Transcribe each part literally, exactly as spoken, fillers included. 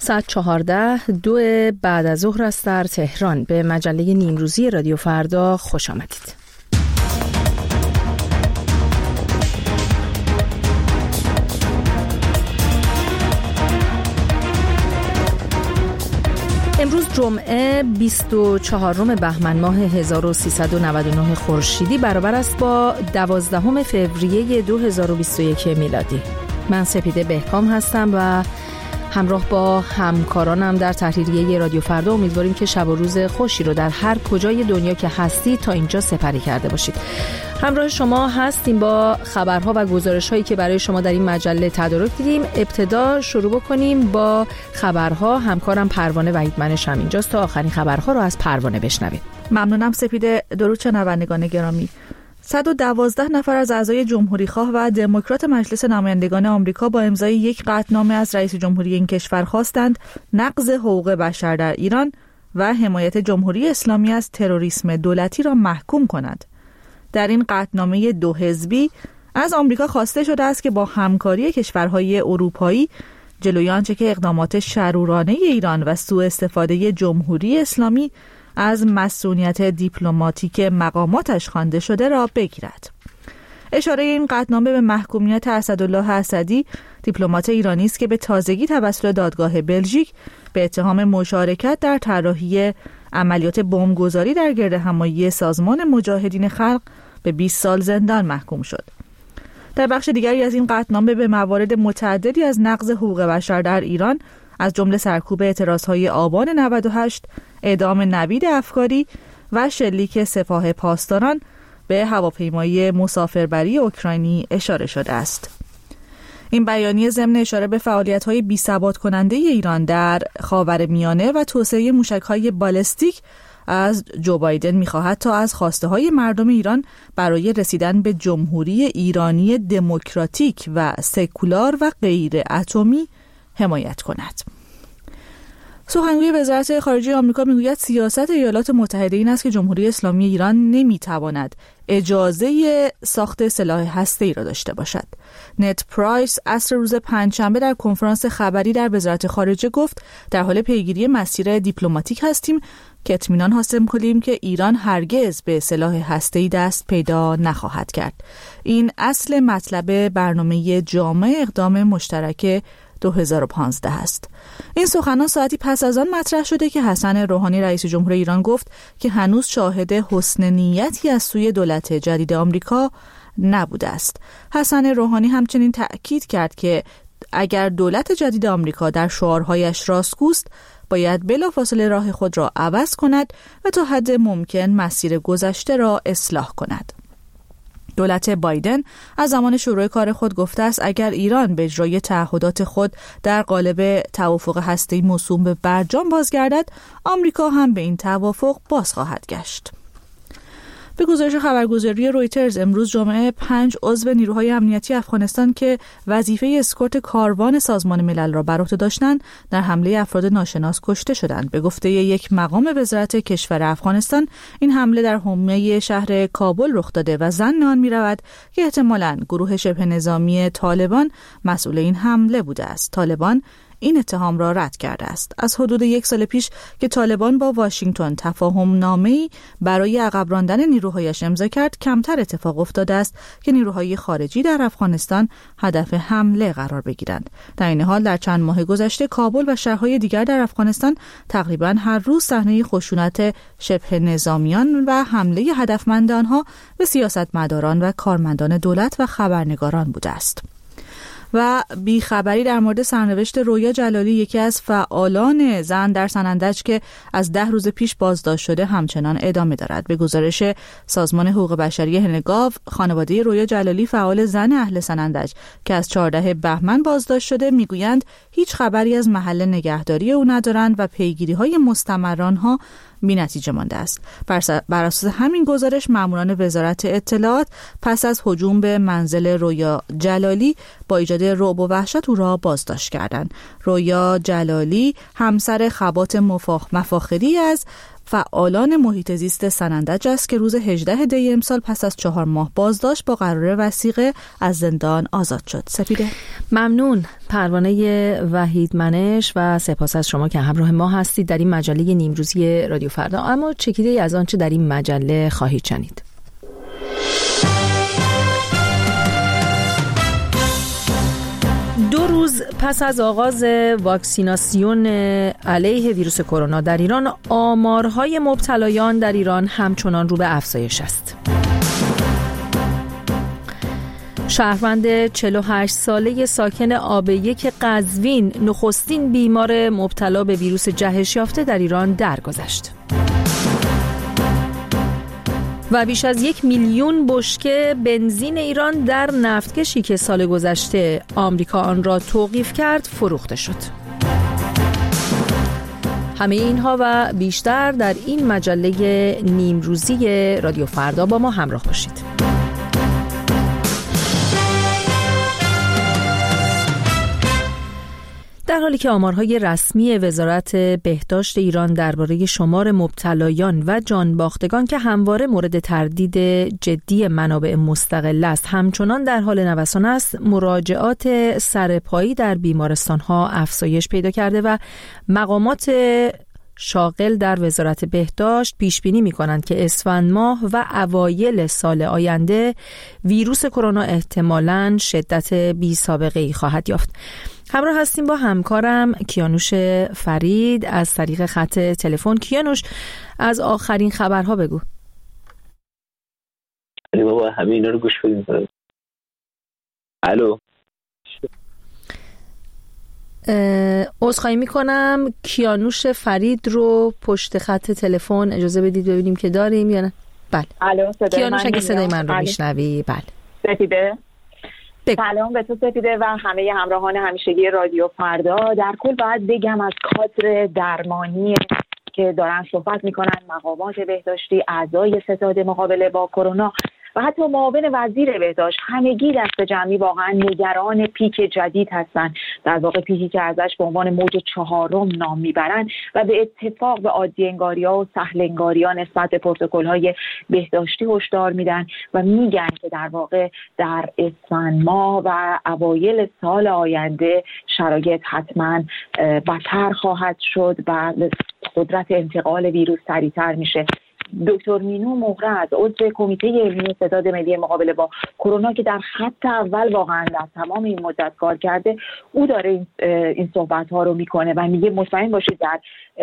ساعت چهارده دو بعد از ظهر است در تهران. به مجله نیمروزی رادیو فردا خوش آمدید. امروز جمعه بیست و چهارم بهمن ماه هزار و سیصد و نود و نه خورشیدی برابر است با دوازدهم فوریه دو هزار و بیست و یک میلادی. من سپیده بهکام هستم و همراه با همکارانم در تحریریه رادیو فردا امیدواریم که شب و روز خوشی رو در هر کجای دنیا که هستید تا اینجا سپری کرده باشید. همراه شما هستیم با خبرها و گزارش‌هایی که برای شما در این مجله تدارک دیدیم. ابتدا شروع بکنیم با خبرها. همکارم پروانه وحیدمنش هم اینجاست تا آخرین خبرها رو از پروانه بشنوید. ممنونم سپیده. درود شنوندگان گرامی. صد و دوازده نفر از اعضای جمهوریخواه و دموکرات مجلس نمایندگان آمریکا با امضای یک قطعنامه از رئیس جمهوری این کشور خواستند نقض حقوق بشر در ایران و حمایت جمهوری اسلامی از تروریسم دولتی را محکوم کند. در این قطعنامه دو حزبی از آمریکا خواسته شده است که با همکاری کشورهای اروپایی جلوی آنچه که اقدامات شرورانه ایران و سوء استفاده جمهوری اسلامی از مسئولیت دیپلماتیک مقاماتش خوانده شده را بگیرد. اشاره این قطعنامه به محکومیت اسدالله اسدی، دیپلمات ایرانی است که به تازگی توسط دادگاه بلژیک به اتهام مشارکت در طراحی عملیات بمبگذاری در گردهمایی سازمان مجاهدین خلق به بیست سال زندان محکوم شد. در بخش دیگری از این قطعنامه به موارد متعددی از نقض حقوق بشر در ایران از جمله سرکوب اعتراضهای آبان نود و هشت، اعدام نوید افکاری و شلیک سپاه پاسداران به هواپیمای مسافربری اوکراینی اشاره شده است. این بیانیه ضمن اشاره به فعالیت‌های بی‌ثبات کننده ایران در خاورمیانه و توسعه موشک‌های بالستیک از جو بایدن می‌خواهد تا از خواسته‌های مردم ایران برای رسیدن به جمهوری ایرانی دموکراتیک و سکولار و غیر اتمی حمایت کند. سخنگوی وزارت خارجه آمریکا میگوید سیاست ایالات متحده این است که جمهوری اسلامی ایران نمیتواند اجازه ساخت سلاح هسته‌ای را داشته باشد. نت پرایس عصر روز پنجشنبه در کنفرانس خبری در وزارت خارجه گفت در حال پیگیری مسیر دیپلماتیک هستیم که اطمینان حاصل کنیم که ایران هرگز به سلاح هسته‌ای دست پیدا نخواهد کرد. این اصل مطلب برنامه جامع اقدام مشترک دو هزار و پانزده است. این سخنان ساعتی پس از آن مطرح شده که حسن روحانی رئیس جمهور ایران گفت که هنوز شاهد حسن نیتی از سوی دولت جدید آمریکا نبوده است. حسن روحانی همچنین تأکید کرد که اگر دولت جدید آمریکا در شعارهایش راستگوست باید بلافاصله راه خود را عوض کند و تا حد ممکن مسیر گذشته را اصلاح کند. دولت بایدن از زمان شروع کار خود گفته است اگر ایران به اجرای تعهدات خود در قالب توافق هسته‌ای موسوم به برجام بازگردد، آمریکا هم به این توافق باز خواهد گشت. به گزارش خبرگزاری رویترز امروز جمعه پنج عضو نیروهای امنیتی افغانستان که وظیفه اسکورت کاروان سازمان ملل را بر عهده داشتند در حمله افراد ناشناس کشته شدند. به گفته یک مقام وزارت کشور افغانستان این حمله در حومه شهر کابل رخ داده و ظن آن می‌رود که احتمالاً گروه شبه نظامی طالبان مسئول این حمله بوده است. طالبان این اتهام را رد کرده است. از حدود یک سال پیش که طالبان با واشنگتن تفاهم نامه‌ای برای عقب راندن نیروهایش امضا کرد، کمتر اتفاق افتاده است که نیروهای خارجی در افغانستان هدف حمله قرار بگیرند. در این حال در چند ماه گذشته کابل و شهرهای دیگر در افغانستان تقریباً هر روز صحنه خشونت شبه نظامیان و حمله هدفمند آنها به سیاستمداران و کارمندان دولت و خبرنگاران بوده است. و بیخبری در مورد سرنوشت رویا جلالی، یکی از فعالان زن در سنندج که از ده روز پیش بازداشت شده، همچنان ادامه دارد. به گزارش سازمان حقوق بشری هنگاو، خانواده رویا جلالی فعال زن اهل سنندج که از چهاردهم بهمن بازداشت شده میگویند هیچ خبری از محل نگهداری او ندارند و پیگیری‌های مستمر آنها بی‌نتیجه مانده است. بر اساس همین گزارش ماموران وزارت اطلاعات پس از هجوم به منزل رویا جلالی با ایجاد رعب و وحشت او را بازداشت کردند. رویا جلالی همسر خبات مفاخری از فعالان محیط زیست سنندج است که روز هجدهم دی امسال پس از چهار ماه بازداشت با قرار وثیقه از زندان آزاد شد. سپیده ممنون. پروانه وحیدمنش و سپاس از شما که همراه ما هستید در این مجله نیمروزی رادیو فردا. اما چکیده‌ای از آنچه در این مجله خواهید شنید. دو روز پس از آغاز واکسیناسیون علیه ویروس کرونا در ایران، آمارهای مبتلایان در ایران همچنان رو به افزایش است. شهروند چهل و هشت ساله ساکن آب یک قزوین نخستین بیمار مبتلا به ویروس جهش یافته در ایران درگذشت. و بیش از یک میلیون بشکه بنزین ایران در نفتکشی که سال گذشته آمریکا آن را توقیف کرد فروخته شد. همه اینها و بیشتر در این مجله نیمروزی رادیو فردا با ما همراه باشید. در حالی که آمارهای رسمی وزارت بهداشت ایران درباره شمار مبتلایان و جانباختگان که همواره مورد تردید جدی منابع مستقل است همچنان در حال نوسان است، مراجعات سرپایی در بیمارستان‌ها افزایش پیدا کرده و مقامات شاغل در وزارت بهداشت پیش بینی می‌کنند که اسفند ماه و اوایل سال آینده ویروس کرونا احتمالاً شدت بی سابقه ای خواهد یافت. همراه هستیم با همکارم کیانوش فرید از طریق خط تلفن. کیانوش، از آخرین خبرها بگو. علی بابا همه اینا رو گوش بدیم. الو، عذرخواهی میکنم، کیانوش فرید رو پشت خط تلفن اجازه بدید ببینیم که داریم یا نه. بله. الو، صدای کیانوش من اگه صدای من رو بله. میشنوی. بله. سپیده. بگو. سلام به تو سپیده و همه همراهان همیشگی رادیو فردا. در کل باید بگم از کادر درمانی که دارن صحبت میکنن، مقامات بهداشتی، اعضای ستاد مقابله با کرونا و حتی معاون وزیر بهداشت، همگی دست جمعی واقعا نگران پیک جدید هستند، در واقع پیکی که ازش به عنوان موج چهارم نام میبرن و به اتفاق به عادی انگاریا و سهل انگاریا نسبت به پروتکل‌های بهداشتی هشدار میدن و میگن که در واقع در اسفند ماه و اوایل سال آینده شرایط حتما بدتر خواهد شد و قدرت انتقال ویروس سریعتر میشه. دکتر مینو مهره عضو کمیته علمی ستاد ملی مقابله با کرونا که در خط اول واقعا در تمام این مدت کار کرده، او داره این, این صحبت ها رو میکنه و میگه مطمئن باشید در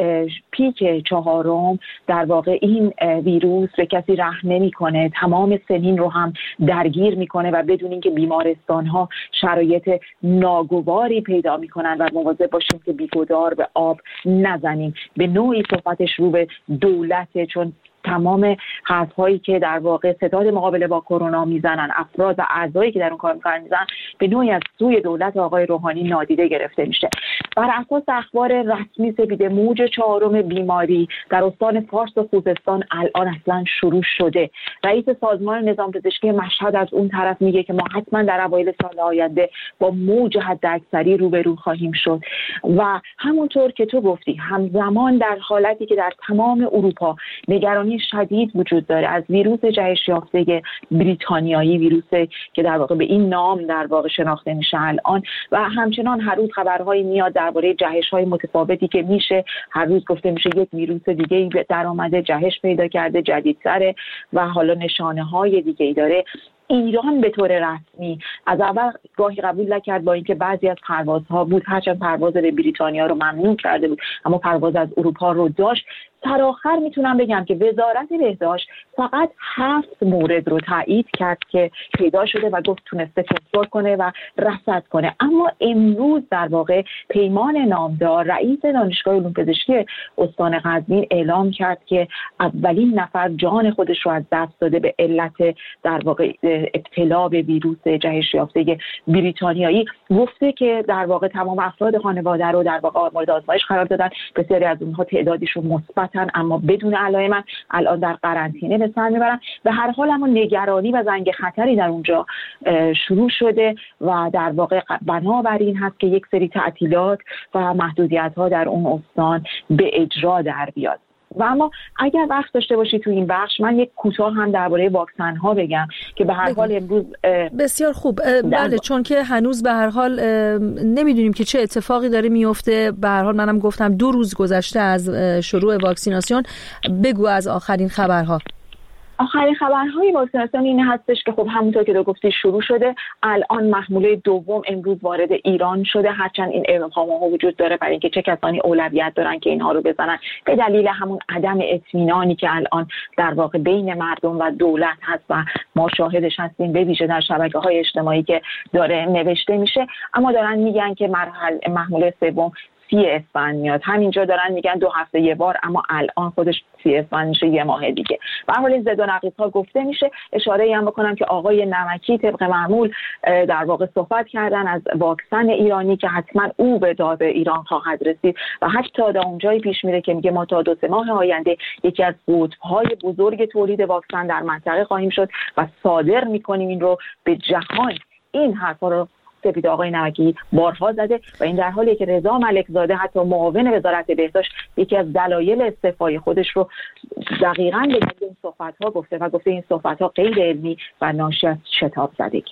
پیک چهارم در واقع این ویروس به کسی رحم نمیکنه، تمام سنین رو هم درگیر میکنه و بدون اینکه بیمارستان ها شرایط ناگواری پیدا میکنن و مواظب باشیم که بیگدار به آب نزنیم. به نوعی صحبتش رو به دولت، چون تمام حرف‌هایی که در واقع ستاد مقابله با کرونا میزنن، افراد و اعضایی که در اون کار میکنن میزنن، به نوعی از سوی دولت آقای روحانی نادیده گرفته میشه. بر اساس اخبار رسمی سپیده، موج چهارم بیماری در استان فارس و خوزستان الان اصلا شروع شده. رئیس سازمان نظام پزشکی مشهد از اون طرف میگه که ما حتما در اوایل سال آینده با موج حداکثری روبرو خواهیم شد و همونطور که تو گفتی همزمان در حالتی که در تمام اروپا نگرانی شدید وجود داره از ویروس جهش یافته بریتانیایی، ویروسی که در واقع به این نام در واقع شناخته میشه الان، و همچنان هر روز خبرهایی میاد درباره جهش‌های متفاوتی که میشه، هر روز گفته میشه یک ویروس دیگه‌ای در اومده، جهش پیدا کرده، جدیدتره و حالا نشانه‌های دیگه‌ای داره. ایران به طور رسمی از اول گاهی قبول نکرد، با اینکه بعضی از پروازها بود، هرچند پرواز به بریتانیا رو ممنوع کرده بود اما پرواز از اروپا رو داشت. سرآخر میتونم بگم که وزارت بهداشت فقط هفت مورد رو تایید کرد که پیدا شده و گفت تونسته کنترل کنه و رصد کنه. اما امروز در واقع پیمان نامدار، رئیس دانشگاه علوم پزشکی استان قزوین، اعلام کرد که اولین نفر جان خودش رو از دست داده به علت در واقع ابتلا به ویروس جهش یافته بریتانیایی. گفته که در واقع تمام افراد خانواده رو در واقع مورد آزمایش قرار دادن، بسیاری از اونها تعدادیشون مثبت اما بدون علائم الان در قرنطینه به سر میبرن. به هر حال اما نگرانی و زنگ خطری در اونجا شروع شده و در واقع بنابراین هست که یک سری تعطیلات و محدودیت ها در اون استان به اجرا در بیاد. و اما اگر وقت داشته باشی تو این بخش من یک کوتاه هم درباره واکسن ها بگم که به هر حال امروز بسیار خوب. بله، چون که هنوز به هر حال نمیدونیم که چه اتفاقی داره میفته. به هر حال منم گفتم دو روز گذشته از شروع واکسیناسیون. بگو از آخرین خبرها. آخرین خبرهای واکسیناسیون این هستش که خب همونطور که دو گفتی شروع شده. الان محموله دوم امروز وارد ایران شده، هرچند این ابهام‌ها وجود داره برای اینکه چه کسانی اولویت دارن که اینها رو بزنن، به دلیل همون عدم اطمینانی که الان در واقع بین مردم و دولت هست و ما شاهدش هستیم، به ویژه در شبکه‌های اجتماعی که داره نوشته میشه. اما دارن میگن که مرحله محموله سوم سی اسفند میاد. همینجا دارن میگن دو هفته یه بار، اما الان خودش سی اسفند میشه یه ماه دیگه. به هر حال زد و نقیض‌ها گفته میشه. اشاره ای هم بکنم که آقای نمکی طبق معمول در واقع صحبت کردن از واکسن ایرانی که حتما او به داد ایران خواهد رسید و حتی تا اونجایی پیش میره که میگه ما تا دو سه ماه آینده یکی از قطب‌های بزرگ تولید واکسن در منطقه خواهیم شد و صادر میکنیم این رو به جهان. این حرفا رو سپید آقای نمکی بارها زده و این در حالیه که رضا ملکزاده حتی معاون وزارت بهداشت یکی از دلایل استعفای خودش رو دقیقاً به دلیل این صحبت‌ها گفته و گفته این صحبت‌ها غیر علمی و ناشی از شتاب زدگی.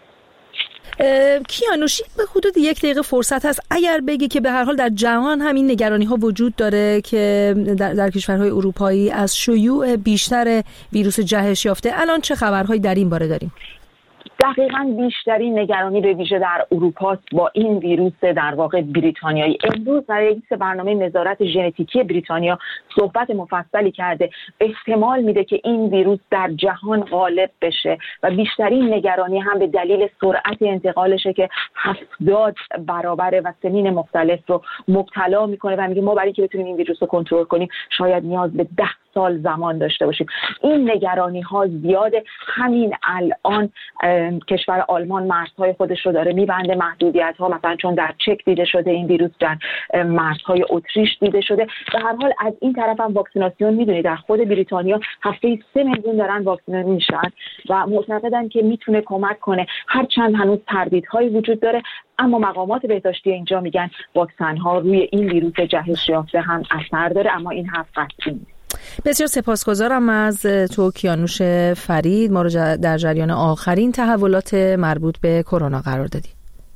کیانوش، به حدود یک دقیقه فرصت هست اگر بگی که به هر حال در جهان همین نگرانی ها وجود داره که در, در کشورهای اروپایی از شیوع بیشتر ویروس جهش یافته، الان چه خبرهایی در این باره داریم؟ دقیقاً بیشترین نگرانی به ویژه در اروپا با این ویروس در واقع بریتانیایی. امروز در رئیس برنامه نظارت ژنتیکی بریتانیا صحبت مفصلی کرده. احتمال میده که این ویروس در جهان غالب بشه و بیشترین نگرانی هم به دلیل سرعت انتقالشه که هفتاد برابر و سنین مختلف رو مبتلا میکنه و میگه ما برای اینکه بتونیم این ویروس رو کنترل کنیم شاید نیاز به ده سال زمان داشته باشیم. این نگرانی ها زیاده. همین الان کشور آلمان مرزهای خودش رو داره میبنده، محدودیت ها مثلا چون در چک دیده شده این ویروس در مرزهای اتریش دیده شده. به هر حال از این طرف هم واکسیناسیون میدونید در خود بریتانیا هفته سه میلیون دارن واکسینه میشن و معتقدن که میتونه کمک کنه، هرچند هنوز تردیدهایی وجود داره. اما مقامات بهداشتی اینجا میگن واکسن ها روی این ویروس جهش یافته هم اثر داره، اما این حرف قطعی نیست. بسیار سپاسگزارم از تو کیانوش فرید، ما رو در جریان آخرین تحولات مربوط به کرونا قرار دادی.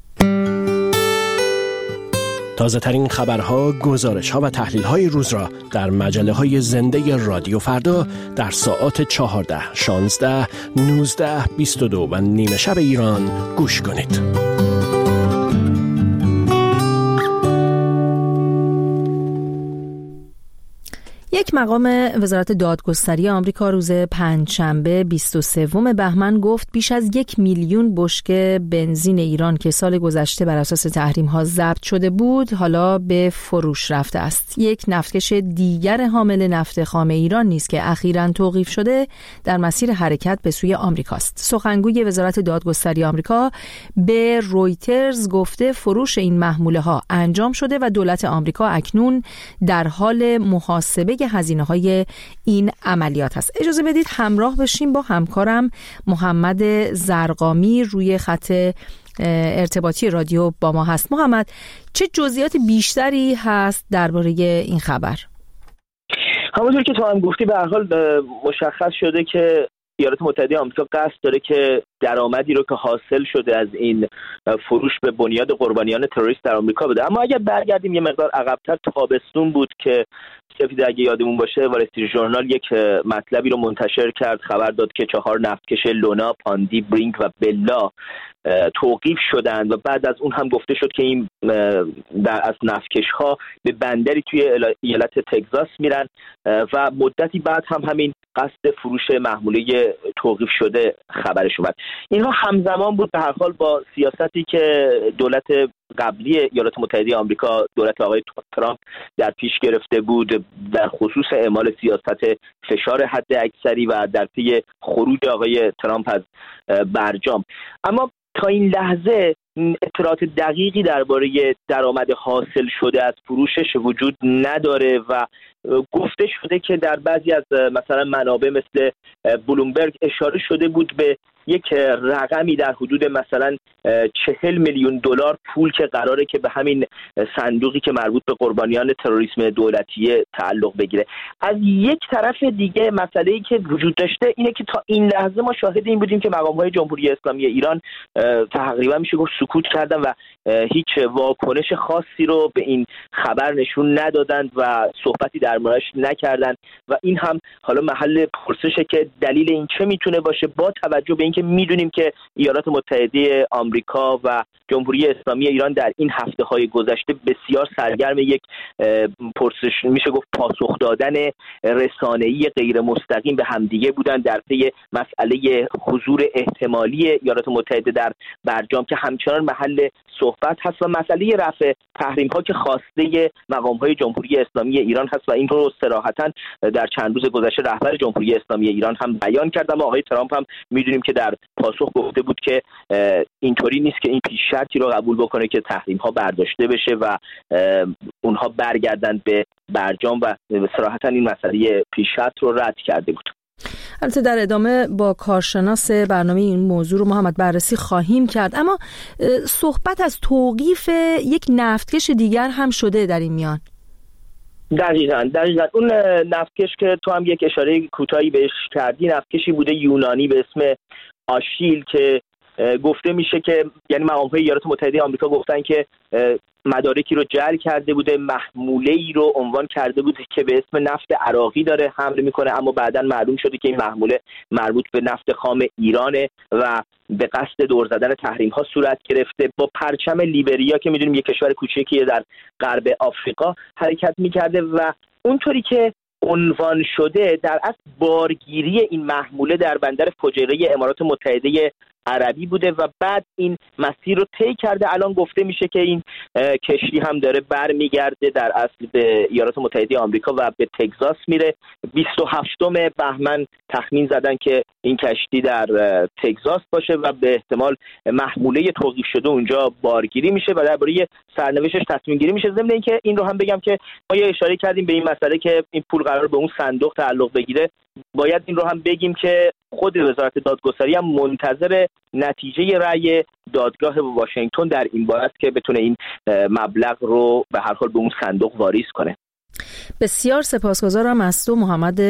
تازه ترین خبرها، گزارش ها و تحلیل های روز را در مجله های زنده رادیو فردا در ساعات چهارده، شانزده، نوزده، بیست و دو و نیمه شب ایران گوش کنید. یک مقام وزارت دادگستری آمریکا روز پنجشنبه بیست و سوم بهمن گفت بیش از یک میلیون بشکه بنزین ایران که سال گذشته بر اساس تحریم‌ها ضبط شده بود حالا به فروش رفته است. یک نفتکش دیگر حامل نفت خام ایران نیز که اخیراً توقیف شده در مسیر حرکت به سوی آمریکاست. سخنگوی وزارت دادگستری آمریکا به رویترز گفته فروش این محموله‌ها انجام شده و دولت آمریکا اکنون در حال محاسبه هزینه‌های این عملیات هست. اجازه بدید همراه بشیم با همکارم محمد زرقامی روی خط ارتباطی رادیو با ما هست. محمد، چه جزئیات بیشتری هست درباره این خبر؟ همونطور که تو هم گفتی به هر حال مشخص شده که ایالات متحده آمریکا قصد داره که درآمدی رو که حاصل شده از این فروش به بنیاد قربانیان تروریست در آمریکا بده. اما اگر برگردیم یه مقدار عقب‌تر، تابستون بود که سپید اگه یادمون باشه وال استریت ژورنال یک مطلبی رو منتشر کرد، خبر داد که چهار نفتکش لونا، پاندی، برینک و بلا توقیف شدند و بعد از اون هم گفته شد که این در از نفتکش‌ها به بندری توی ایالت تگزاس میرن و مدتی بعد هم همین قصد فروش محموله توقیف شده خبرش اومد. اینها همزمان بود به هر حال با سیاستی که دولت قبلی ایالات متحده آمریکا، دولت آقای ترامپ در پیش گرفته بود در خصوص اعمال سیاست فشار حد اکثری و در پی خروج آقای ترامپ از برجام. اما تا این لحظه اطلاعات دقیقی درباره درآمد حاصل شده از فروشش وجود نداره و گفته شده که در بعضی از مثلا منابع مثل بلومبرگ اشاره شده بود به یک رقمی در حدود مثلا چهل میلیون دلار پول که قراره که به همین صندوقی که مربوط به قربانیان تروریسم دولتیه تعلق بگیره. از یک طرف دیگه مسئله‌ای که وجود داشته اینه که تا این لحظه ما شاهد این بودیم که مقام‌های جمهوری اسلامی ایران تقریبا میشه گفت سکوت کردن و هیچ واکنش خاصی رو به این خبر نشون ندادند و صحبتی در موردش نکردند و این هم حالا محل پرسشه که دلیل این چه میتونه باشه، با توجه به اینکه میدونیم که ایالات متحده آمریکا و جمهوری اسلامی ایران در این هفته‌های گذشته بسیار سرگرم یک پرسش میشه گفت پاسخ دادن رسانه‌ای غیر مستقیم به همدیگه بودن در پی مسئله حضور احتمالی ایالات متحده در برجام که همچنان محل صحبت هست و مسئله رفع تحریم‌ها که خواسته مقام‌های جمهوری اسلامی ایران هست و این رو صراحتاً در چند روز گذشته رهبر جمهوری اسلامی ایران هم بیان کرد. اما آقای ترامپ هم می‌دونیم که در پاسخ گفته بود که اینطوری نیست که این پیش شرطی رو قبول بکنه که تحریم‌ها برداشته بشه و اونها برگردن به برجام و صراحتاً این مسئله پیش شرط رو رد کرده بود. البته در ادامه با کارشناس برنامه این موضوع رو محمد بررسی خواهیم کرد، اما صحبت از توقیف یک نفتکش دیگر هم شده در این میان. دقیقاً دقیقاً اون نفتکش که تو هم یک اشاره کوتاهی بهش کردی نفتکشی بوده یونانی به اسم آشیل که گفته میشه که یعنی مقام‌های ایالات متحده آمریکا گفتن که مدارکی رو جعل کرده بوده، محموله‌ای رو عنوان کرده بوده که به اسم نفت عراقی داره حمل میکنه، اما بعداً معلوم شده که این محموله مربوط به نفت خام ایرانه و به قصد دور زدن تحریم‌ها صورت گرفته. با پرچم لیبریا که میدونیم یک کشور کوچیکیه در غرب آفریقا حرکت میکرده و اونطوری که عنوان شده در اصل بارگیری این محموله در بندر فجیره امارات متحده عربی بوده و بعد این مسیر رو طی کرده. الان گفته میشه که این کشتی هم داره برمیگرده در اصل به ایالات متحده آمریکا و به تگزاس میره. بیست و هفتم بهمن تخمین زدن که این کشتی در تگزاس باشه و به احتمال محموله توقیف شده اونجا بارگیری میشه و درباره سرنوشتش تصمیم گیری میشه. ضمن اینکه این رو هم بگم که ما یه اشاره کردیم به این مسئله که این پول قرار به اون صندوق تعلق بگیره، باید این رو هم بگیم که خود وزارت دادگستری هم منتظر نتیجه رأی دادگاه واشنگتن در این باره است که بتونه این مبلغ رو به هر حال به اون صندوق واریز کنه. بسیار سپاسگزارم از تو محمد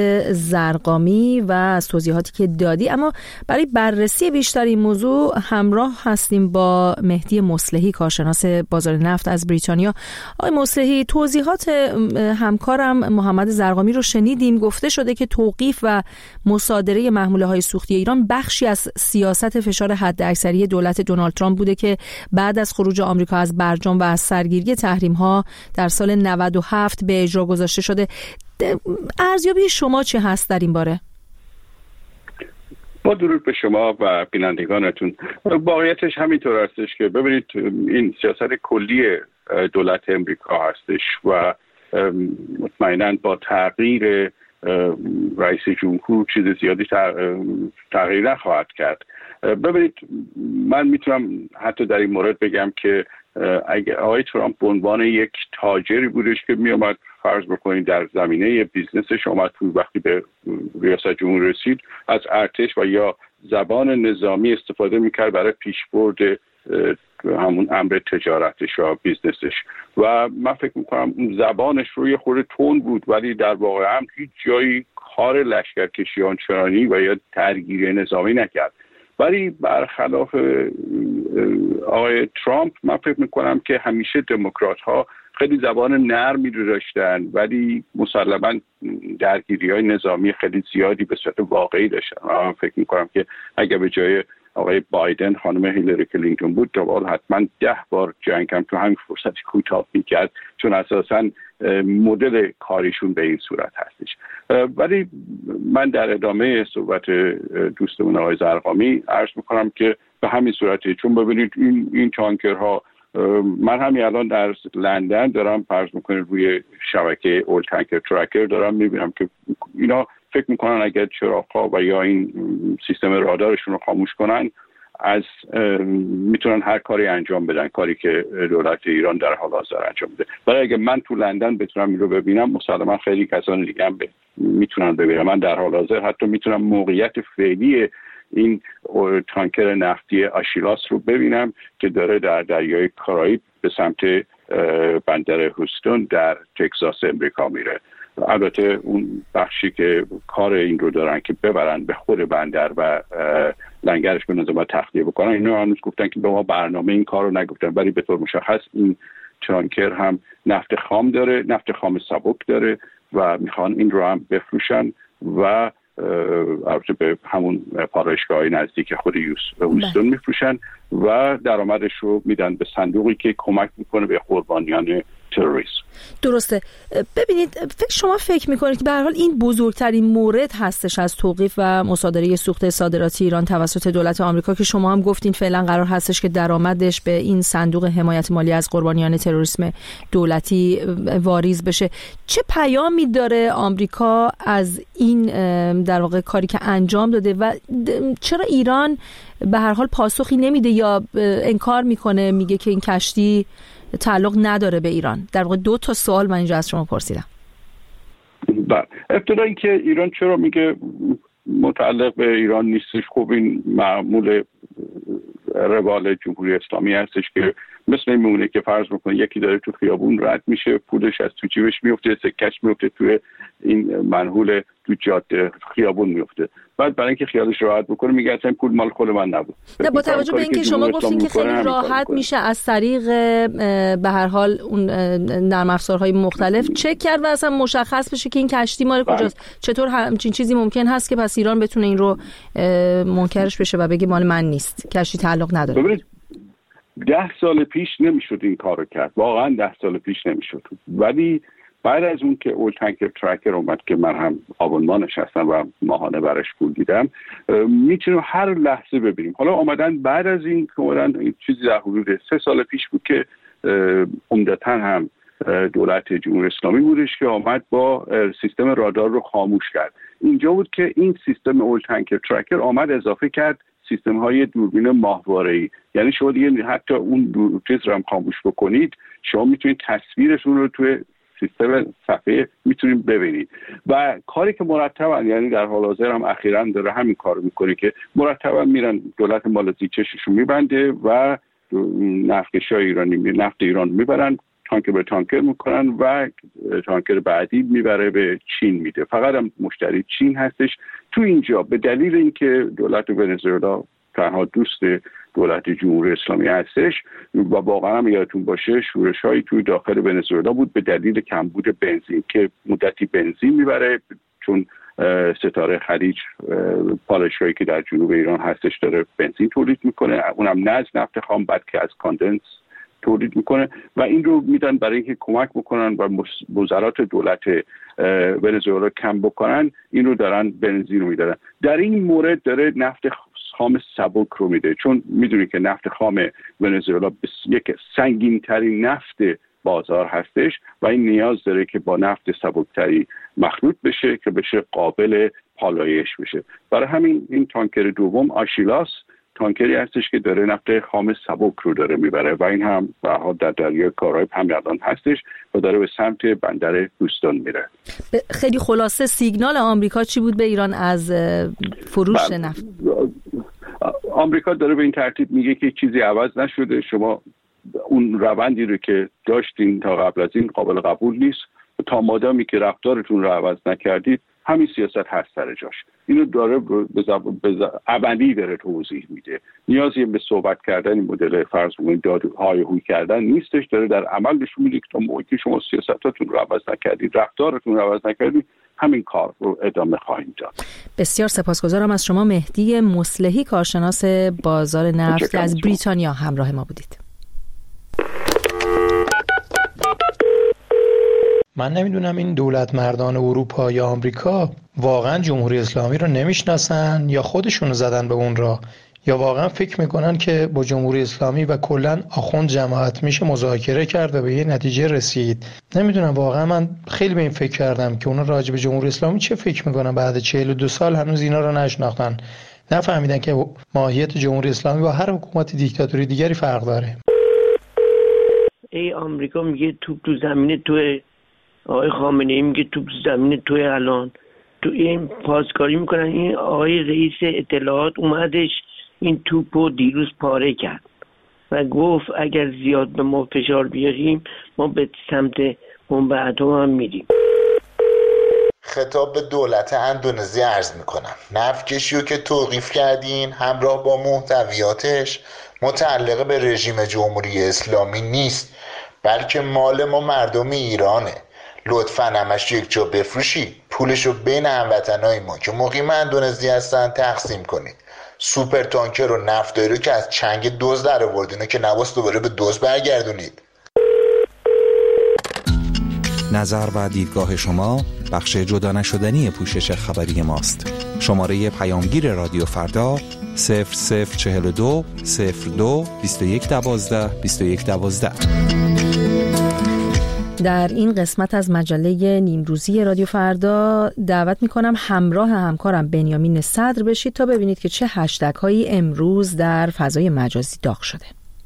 زرقامی و از توضیحاتی که دادی. اما برای بررسی بیشتر این موضوع همراه هستیم با مهدی مصلحی، کارشناس بازار نفت از بریتانیا. آقای مصلحی، توضیحات همکارم محمد زرقامی رو شنیدیم. گفته شده که توقیف و مصادره محموله‌های سوختی ایران بخشی از سیاست فشار حداکثری دولت دونالد ترامپ بوده که بعد از خروج آمریکا از برجام و از سرگیری تحریم‌ها در سال نود و هفت به اجرا گذاشته شده. ارزیابی شما چه هست در این باره؟ با درود به شما و بینندگانتون. واقعیتش همینطور هستش که ببینید این سیاست کلی دولت امریکا هستش و مطمئناً با تغییر رئیس جمهور چیز زیادی تغییر نخواهد کرد. ببینید من میتونم حتی در این مورد بگم که اگه آقای ترامپ به عنوان یک تاجری بودش که میامد فرض بکنید در زمینه بیزنسش آمد تو وقتی به ریاست جمهوری رسید از ارتش و یا زبان نظامی استفاده میکرد برای پیشبرد همون امر تجارتش و بیزنسش و من فکر میکنم اون زبانش روی خورده تون بود ولی در واقع هم هیچ جایی کار لشکرکشی آنچنانی و یا درگیری نظامی نکرد. ولی برخلاف آقای ترامپ من فکر میکنم که همیشه دموکرات ها خیلی زبان نرمی رو داشتن ولی مسلماً درگیری های نظامی خیلی زیادی به صورت واقعی داشتن. من فکر میکنم که اگر به جای آقای بایدن خانم هیلاری کلینتون بود دوباره حتما ده بار جنگ هم تو همین فرصت کوتاه میکرد چون اساساً مدل کاریشون به این صورت هستش. ولی من در ادامه صحبت دوستمون آقای زرقامی عرض میکنم که به همین صورته چون ببینید این این تانکرها من همین الان در لندن دارم فرض میکنید روی شبکه اول تانکر ترکر دارم میبینم که اینا فکر میکنن اگر چراغ‌ها و یا این سیستم رادارشون رو خاموش کنن از میتونن هر کاری انجام بدن، کاری که دولت ایران در حال حاضر انجام بده. ولی اگه من تو لندن بتونم این رو ببینم مسلما خیلی کسان دیگه هم ب... میتونن ببینن. من در حال حاضر حتی میتونم موقعیت فعلی این تانکر نفتی آشیلاس رو ببینم که داره در دریای کارائیب به سمت بندر هوستون در تگزاس امریکا میره. البته اون بخشی که کار این رو دارن که ببرن به خود بندر و لنگرش به نظر تخلیه بکنن، اینا هنوز گفتن که به ما برنامه این کار رو نگفتن، ولی به طور مشخص این تانکر هم نفت خام داره، نفت خام سبک داره و میخوان این رو هم بفروشن و البته به همون پالایشگاه نزدیک خود هوستون میفروشن و درآمدش رو میدن به صندوقی که کمک میکنه به قربانیان تروریسم. درسته. ببینید، فکر شما فکر میکنید که به هر حال این بزرگترین مورد هستش از توقیف و مصادره سوخت صادراتی ایران توسط دولت آمریکا که شما هم گفتین فعلا قرار هستش که درآمدش به این صندوق حمایت مالی از قربانیان تروریسم دولتی واریز بشه؟ چه پیامی داره آمریکا از این در واقع کاری که انجام داده و چرا ایران به هر حال پاسخی نمیده یا انکار میکنه، میگه که این کشتی تعلق نداره به ایران؟ در واقع دو تا سوال من اینجا از شما پرسیدم. بله، ابتدا اینکه ایران چرا میگه متعلق به ایران نیستش، خب این معمول روال جمهوری اسلامی هستش که مثل این میمونه که فرض میکنه یکی داره تو خیابون رد میشه، پولش از تو جیبش میفته، سکش میفته توی این منحول تو جاده خیابون میفته، بعد برای اینکه خیالش راحت بکنه میگه اصلا پول مال خود من نبود. نه، با توجه به اینکه شما گفتین که خیلی راحت میشه از طریق به هر حال اون نرم افزارهای مختلف چک کرد و اصلا مشخص بشه که این کشتی مال کجاست، چطور همچین چیزی ممکن هست که پس ایران بتونه این رو منکرش بشه و بگه مال من نیست، کشتی تعلق نداره؟ ببینید، ده سال پیش نمیشد این کارو کرد، واقعا ده سال پیش نمیشد، ولی بعد از اون که اول تانکر ترکر اومد که من هم آبونمانش هستم و ماهانه برش پول دیدم، میتونیم هر لحظه ببینیم. حالا آمدن بعد از این که اومدن چیزی در حدود سه سال پیش بود که عمدتاً هم دولت جمهوری اسلامی بودش که آمد با سیستم رادار رو خاموش کرد. اینجا بود که این سیستم اول تانکر ترکر آمد اضافه کرد سیستم های دوربین ماهواره‌ای، یعنی شما دیگه حتی اون دوربین رو هم خاموش بکنید شما میتونید تصویرشون رو توی سیستم صفحه میتونید ببینید. و کاری که مرتبا، یعنی در حال حاضر هم اخیراً داره همین کارو میکنه که مرتبا میرن دولت مالزی چششون میبنده و نفتکشای ایرانی نفت ایران میبرن، تانکر به تانکر میکنن و تانکر بعدی میبره به چین میده. فقط هم مشتری چین هستش. تو اینجا به دلیل اینکه دولت ونزوئلا تنها دوست دولت جمهوری اسلامی هستش و واقعا هم یادتون باشه شورش‌هایی توی داخل ونزوئلا بود به دلیل کمبود بنزین که مدتی بنزین میبره، چون ستاره خلیج پالایشگاهی که در جنوب ایران هستش داره بنزین تولید میکنه، اونم نه از نفت خام بلکه از کاندنس تولید میکنه و این رو میدن برای اینکه کمک بکنن و وزارات دولت ونزوئلا کم بکنن، این رو دارن بنزین رو میدارن. در این مورد داره نفت خام سبک رو میده، چون میدونی که نفت خام ونزوئلا یک سنگین ترین نفت بازار هستش و این نیاز داره که با نفت سبکتری مخلوط بشه که بشه قابل پالایش بشه. برای همین این تانکر دوم آشیلاس تانکری هستش که داره نفت خام سبک رو داره میبره و این هم به حال در دریای کارائیب هم الان هستش و داره به سمت بندر هوستون میره. خیلی خلاصه سیگنال آمریکا چی بود به ایران از فروش نفت؟ آمریکا داره به این ترتیب میگه که چیزی عوض نشده، شما اون روندی رو که داشتین تا قبل از این قابل قبول نیست، تا مادامی که رفتارتون رو عوض نکردید همین سیاست هست سر جاش. اینو داره به ابدی داره توضیح میده. نیازی به صحبت کردن این مدل فرض کنید دادهای هوی کردن نیستش، داره در عمل نشون میده که تا موقعی که شما سیاستتون رو عوض نکردید، رفتارتون رو عوض نکردید، همین کار رو ادامه خواهیم داد. بسیار سپاسگزارم از شما مهدی مصلحی، کارشناس بازار نفت که از بریتانیا همراه ما بودید. من نمیدونم این دولت مردان اروپا یا آمریکا واقعا جمهوری اسلامی رو نمیشناسن یا خودشونو زدن به اون راه، یا واقعا فکر میکنن که با جمهوری اسلامی و کلا آخوند جماعت میشه مذاکره کرد و به یه نتیجه رسید. نمیدونم، واقعا من خیلی به این فکر کردم که اونا راجع به جمهوری اسلامی چه فکر میکنن. بعد چهل و دو سال هنوز اینا رو نشناختن، نفهمیدن که ماهیت جمهوری اسلامی با هر حکومت دیکتاتوری دیگری فرق داره. ای آمریکا میگه توپ تو زمین توه، آقای خامنه‌ای میگه توپ تو زمین توه، الان تو این پاسکاری میکنن. این آقای رئیس اطلاعات اومدش این توپو دیروز پاره کرد و گفت اگر زیاد به ما فشار بیاریم ما به سمت بمب اتم هم میریم. خطاب به دولت اندونزی عرض میکنم نفت کشیو که توقیف کردین همراه با محتویاتش متعلق به رژیم جمهوری اسلامی نیست، بلکه مال ما مردم ایرانه. لطفاً همش یک جا بفروشید، پولشو بین هموطنای ما که مقیم اندونزی هستن تقسیم کنید. سوپر تانکر و نفتایی رو که از چنگ دزد در آوردین که نواس دوباره به دزد برگردونید. نظر و دیدگاه شما بخش جدا نشدنی پوشش خبری ماست. شماره پیامگیر رادیو فردا صفر صفر چهل و دو صفر دو بیست و یک دوازده بیست و یک دوازده. در این قسمت از مجله نیمروزی رادیو فردا دعوت میکنم همراه همکارم بنیامین صدر بشید تا ببینید که چه هشتگ هایی امروز در فضای مجازی داغ شده.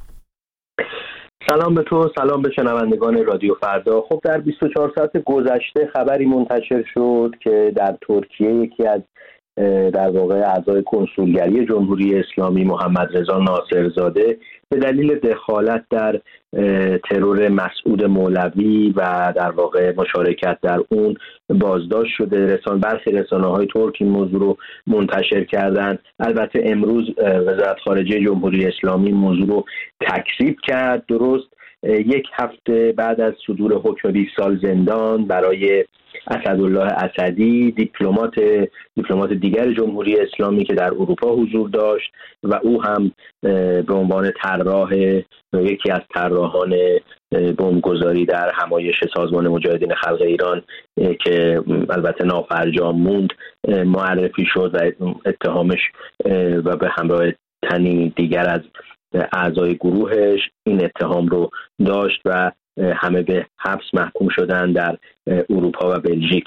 سلام به تو، سلام به شنوندگان رادیو فردا. خب در بیست و چهار ساعت گذشته خبری منتشر شد که در ترکیه یکی از در واقع اعضای کنسولگری جمهوری اسلامی محمد رضا ناصرزاده به دلیل دخالت در ترور مسعود مولوی و در واقع مشارکت در اون بازداشت شده. رسان برخی رسانه‌های ترک این موضوع رو منتشر کردند. البته امروز وزارت خارجه جمهوری اسلامی موضوع رو تکذیب کرد. درست یک هفته بعد از صدور حکم بیست سال زندان برای اسدالله اسدی، دیپلمات دیپلمات دیگر جمهوری اسلامی که در اروپا حضور داشت و او هم به عنوان طراح یکی از طراحان بمبگذاری در همایش سازمان مجاهدین خلق ایران که البته نافرجام موند معرفی شد و اتهامش و به همراه تنی دیگر از اعضای گروهش این اتهام رو داشت و همه به حبس محکوم شدن در اروپا و بلژیک.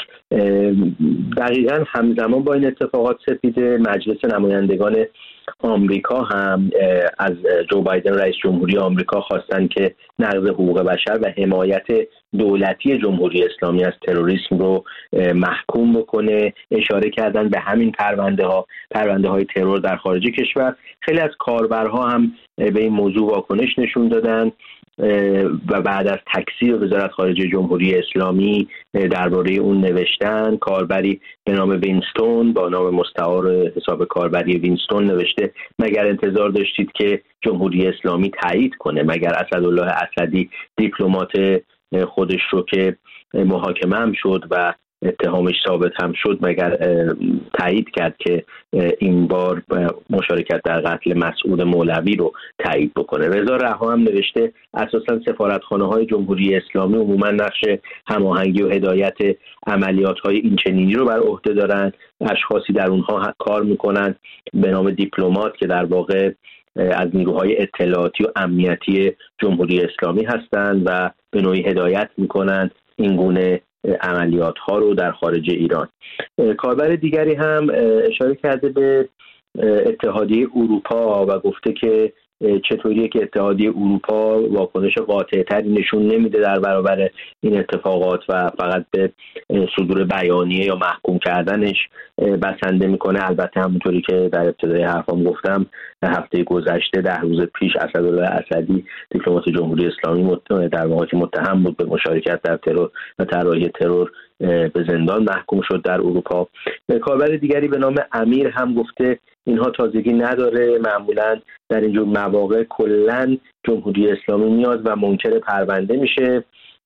دقیقاً همزمان با این اتفاقات سپیده مجلس نمایندگان آمریکا هم از جو بایدن رئیس جمهوری آمریکا خواستن که نقض حقوق بشر و حمایت دولتی جمهوری اسلامی از تروریسم رو محکوم بکنه. اشاره کردن به همین پرونده ها پرونده های ترور در خارج کشور. خیلی از کاربرها هم به این موضوع واکنش نشون دادن و بعد از تکذیب وزارت خارجه جمهوری اسلامی درباره اون نوشتن. کاربری به نام وینستون با نام مستعار حساب کاربری وینستون نوشته مگر انتظار داشتید که جمهوری اسلامی تایید کنه؟ مگر اسدالله اسدی دیپلمات خودش رو که محاکمه هم شد و اتهامش ثابت هم شد مگر تایید کرد که این بار مشارکت در قتل مسعود مولوی رو تایید بکنه؟ رضا رها هم نوشته اساساً سفارتخانه‌های جمهوری اسلامی عموما نقش هماهنگی و هدایت عملیات‌های اینچنینی رو بر عهده دارن. اشخاصی در اونها کار میکنن به نام دیپلمات که در واقع از نیروهای اطلاعاتی و امنیتی جمهوری اسلامی هستند و به نوعی هدایت میکنن این گونه عملیات ها رو در خارج ایران. کاربر دیگری هم اشاره کرده به اتحادیه اروپا و گفته که چطوریه که اتحادیه اروپا واکنش قاطع‌تری نشون نمیده در برابر این اتفاقات و فقط به صدور بیانیه یا محکوم کردنش بسنده میکنه. البته همونطوری که در ابتدای حرفام گفتم هفته گذشته ده روز پیش اسدالله اسدی دیپلمات جمهوری اسلامی در واقع که متهم بود به مشارکت در ترور و طراحی ترور به زندان محکوم شد در اروپا. کاربر دیگری به نام امیر هم گفته اینها تازگی نداره، معمولا در اینجور مواقع کلن جمهوری اسلامی میاد و منکر پرونده میشه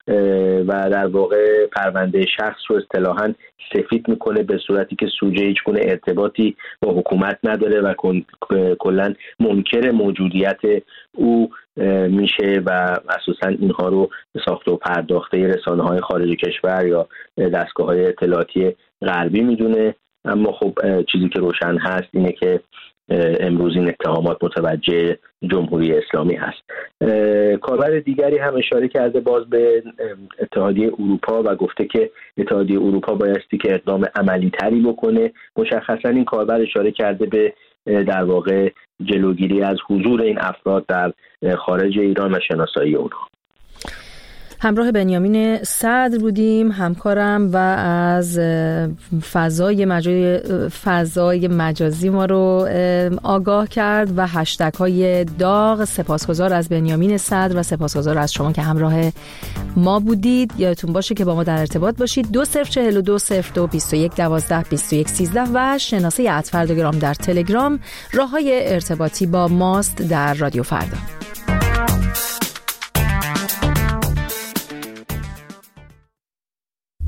و در واقع پرونده شخص رو اصطلاحاً سفید میکنه به صورتی که سوژه هیچ گونه ارتباطی با حکومت نداره و کلن منکر موجودیت او میشه و اساساً اینها رو ساخته و پرداخته رسانه‌های خارج کشور یا دستگاه‌های اطلاعاتی غربی میدونه. اما خب چیزی که روشن هست اینه که امروز این اتهامات متوجه جمهوری اسلامی هست. کاربر دیگری هم اشاره کرده باز به اتحادیه اروپا و گفته که اتحادیه اروپا بایستی که اقدام عملی تری بکنه. مشخصا این کاربر اشاره کرده به در واقع جلوگیری از حضور این افراد در خارج ایران و شناسایی اونها. همراه بنیامین صدر بودیم، همکارم، و از فضای مجازی فضای مجازی ما رو آگاه کرد و هشتگ های داغ. سپاسگزار از بنیامین صدر و سپاسگزار از شما که همراه ما بودید. یادتون باشه که با ما در ارتباط باشید. دو صفر چهل و دو صفر دو بیست و یک دوازده بیست و یک سیزده و شناسه ات فردا گرام در تلگرام راههای ارتباطی با ماست در رادیو فردا.